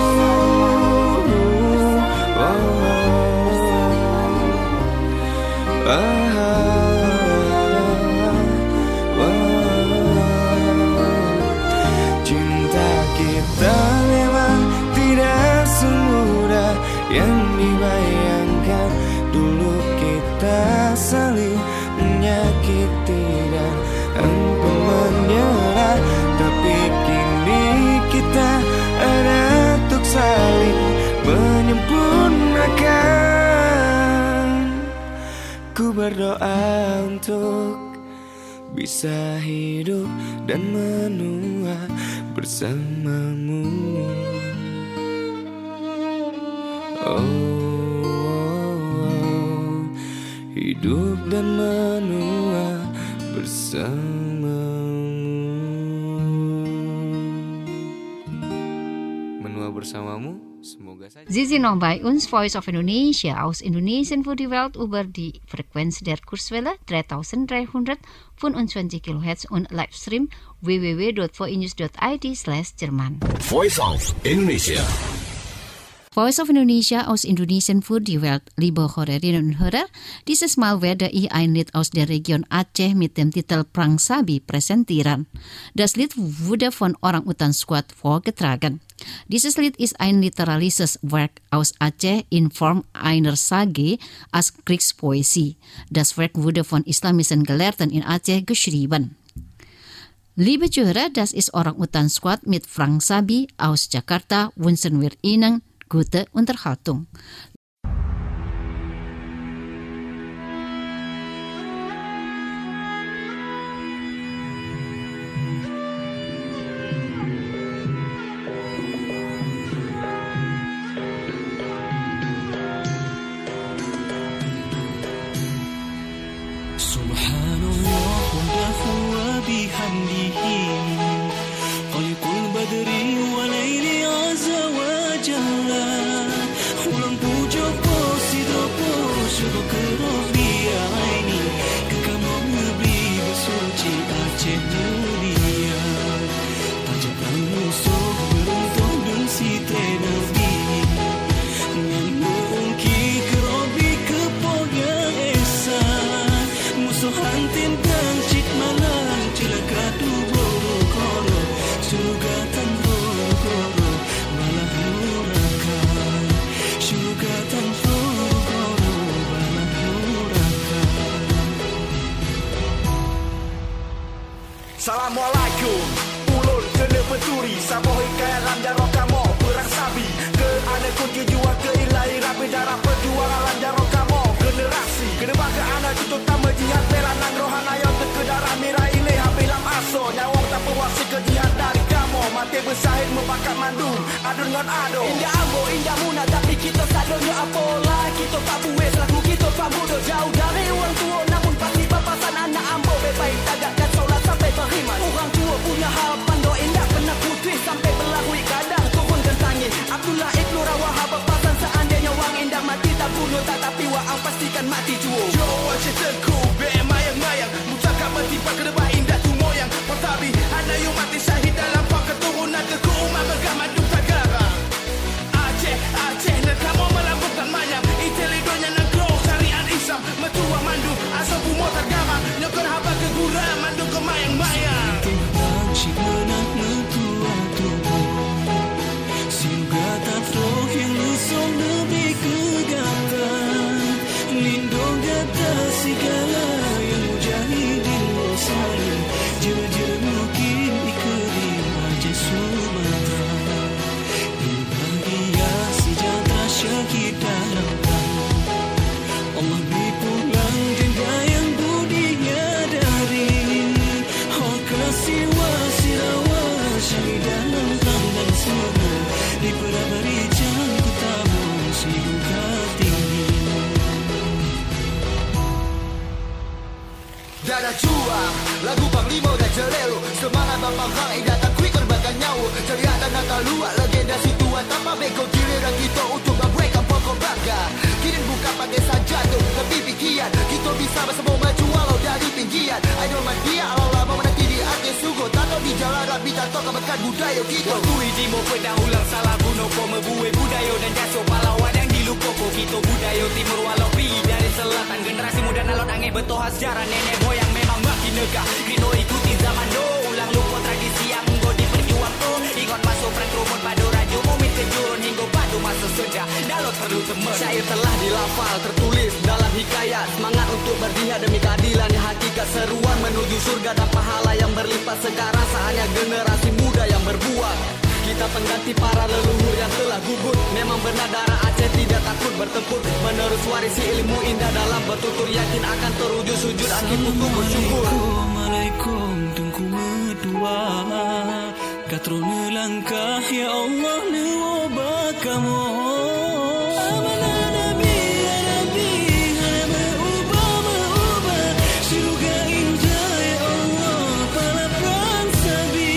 I: Cinta kita memang tidak semudah yang dibayangkan. Dulu kita saling menyakiti dan hampir menyerah, tapi kini kita ada untuk saling menyempurnakan. Ku berdoa untuk bisa hidup dan menua bersamamu. Oh, oh, oh, hidup dan menua bersamamu. Menua bersamamu.
B: Sie sind noch bei uns, Voice of Indonesia, aus Indonesien für die Welt über die Frequenz der Kurzwelle dreitausenddreihundertfünfundzwanzig Kilohertz und Livestream w w w dot voinews dot i d slash Jerman.
G: Voice of Indonesia.
B: Voice of Indonesia aus Indonesian für die Welt, liebe Hörerinnen und Hörer. Dieses Mal werde ich ein Lied aus der Region Aceh mit dem Titel Perang Sabi präsentieren. Das Lied wurde von Orang-Utan Squad vorgetragen. Dieses Lied ist ein literarisches Werk aus Aceh in Form einer Sage als Kriegspoesie. Das Werk wurde von islamischen Gelehrten in Aceh geschrieben. Liebe Zuhörer, das ist Orang-Utan Squad mit Perang Sabi aus Jakarta. Wünschen wir Ihnen gute Unterhaltung.
F: Subhanallah wa bihamdihi Qalikul badri wa layli azza wa jalla Ulang puja po sidra po syukur kerobi aini Kekamau nebri bersuci Aceh dunia Tajam perang musuh beruntung dan si trenabi Yang berungki kerobi kepogang esa Musuh hantim dan cik malang Cilaka tu boro-koro Surgatan boro-koro Balah nuraka Surgatan boro-koro Balah nuraka.
K: Assalamualaikum. Ulun kena peturi Saboh ikai alam jarok kamo Perang sabi Ke anak kunci jual ke ilahi Rapi darah perjuangan alam jarok kamo Generasi Kena bangga anak tutup tama jihad Pelanang rohana yang terkedarah Mira ilih habilam aso Nyawang tak pewasi ke jihad dari kamo Mati bersahid membakat mandu Adu dengan ado Indah ambo, indah muna Tapi kita sadonya apola Kita tak buih selaku kita tak muda Jauh dari orang tua Namun pasti papasan anak ambo Baik tagakkan solat sampai beriman Orang tua punya harapan doa indah Pernah putih sampai berlahui kadang Turun gentangin Abdullah Ibn Rawaha berpasan Seandainya wang indah mati tak bunuh tak Tapi wa'ang pastikan mati juo Jawa ceritaku Be' mayang-mayang Mutaka bertimbang ke depan indah tu moyang Pertabi anak yang mati syahid Dalam pang keturunan ke umat megah madu tagara Aceh, Aceh Nekamo melambungkan mayang Itelidonya negro syariat Islam Metua mandu Asal bumo tagara Nyokor haba ke gura Mandu ke mayang-mayang
F: Timbang syik menang metua tubuh Silgata floh yang lusong lebih kegatan Lindung gata segala yang mujahidin muslim Jera-jera mungkin ikeri Aceh Sumatera Ilbagia sejahtera syakir dalam tanah Allah beri pulang jenda yang budinya dari Oh kasih wasirawa syahid dalam terang dan surga Di perabari jangku tamu sibuka tinggi
K: Dada juang, lagu Panglima dan Jelelo Semangat Bambang Hang indah tak kuih korbankan nyawa Ceria dan nakal luak, legenda situan Tanpa beko giliran kita untuk memberikan pokok bangga Kini bukan pakai sajatuh, tapi pikiran Kita bisa bersama maju walau dari pinggiran Idol madia, Allah lama menanti di atas sugo Tak tahu di jalan rapi, tak tahu kebekan budaya kita
L: Waktu ijimo pedang ulang salah bunuh Pemebue budaya dan jasuh pahlawan yang dilukoko Kita budaya timur walau pi dari selatan Generasi muda nalot angin bertoha sejarah nenek moyang memang makin negah Kino ikuti zaman no Ulang lupa tradisi yang engkau diperjuang tu Ingat masuk perang rumun padu raju Mumit kejurun hingga padu masa senja Dalot perlu teman Syair telah dilafal tertulis dalam hikayat Semangat untuk berjihad demi keadilan yang hakikat Seruan menuju surga dan pahala yang berlipat Sekarang saatnya generasi muda yang berbuat Kita pengganti para leluhur yang telah gugur Memang benar darah Aceh tidak takut bertempur Menerus warisi ilmu indah dalam bertutur Yakin akan terwujud sujud akhir untuk bersyukur
F: Assalamualaikum tengku medua Katrona langkah ya Allah lewabah kamu Amanah Nabi ya Nabi Hana berubah berubah Syurga indah ya Allah Pala perang sabi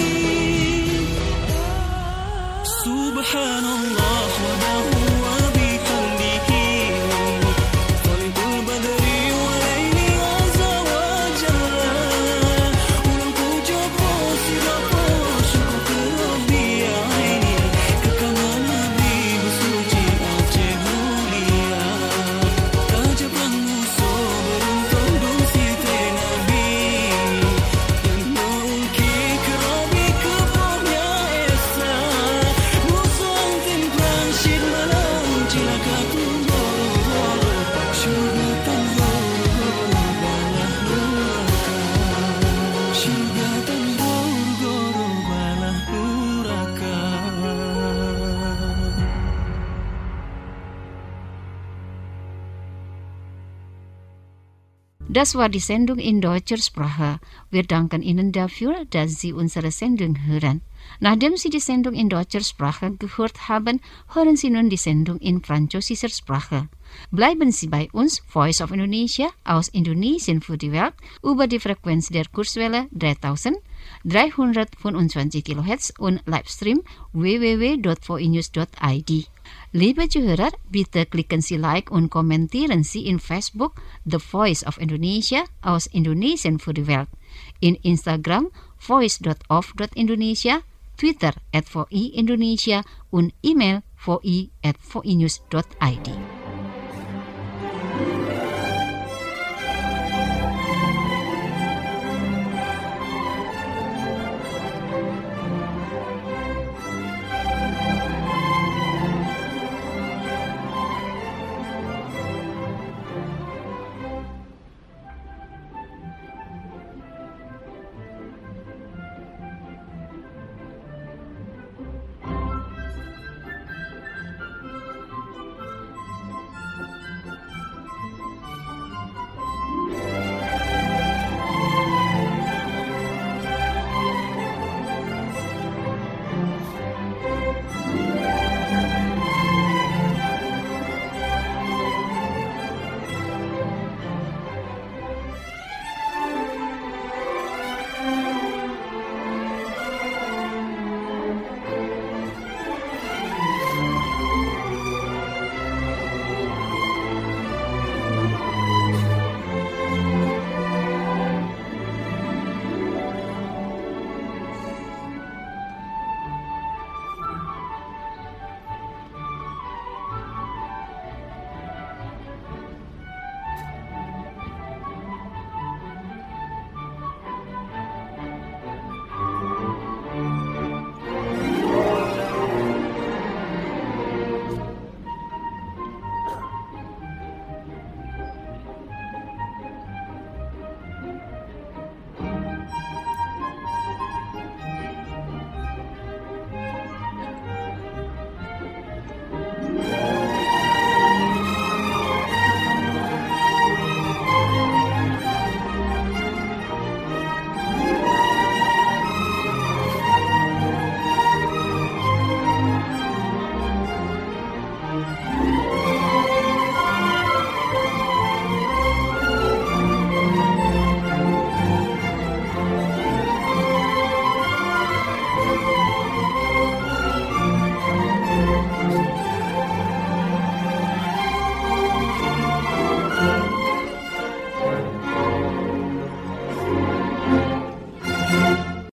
F: Subhanallah wa dahu wa bihamdihi Qalibul badri wa layli azza wa jalla Ulang puja po sila po syukur ke Rabbi aini Kekaman Nabi bersuci
B: Das war die Sendung in deutscher Sprache. Wir danken Ihnen dafür, dass Sie unsere Sendung hören. Nachdem Sie die Sendung in deutscher Sprache gehört haben, hören Sie nun die Sendung in französischer Sprache. Bleiben Sie bei uns, Voice of Indonesia, aus Indonesien für die Welt, über die Frequenz der Kurzwelle dreitausenddreihundertfünfundzwanzig Kilohertz und Livestream w w w dot v i news dot i d. Liebe Zuhörer, bitte klicken Sie Like und kommentieren Sie in Facebook The Voice of Indonesia aus Indonesien für die Welt, in Instagram voice dot of dot indonesia, Twitter at v i indonesia und E-Mail v i at v i news dot i d.